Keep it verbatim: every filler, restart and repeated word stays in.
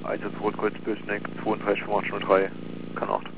Einsatz Rotkreuz Bösneck, zweiunddreißig fünfundachtzig null drei, kann acht.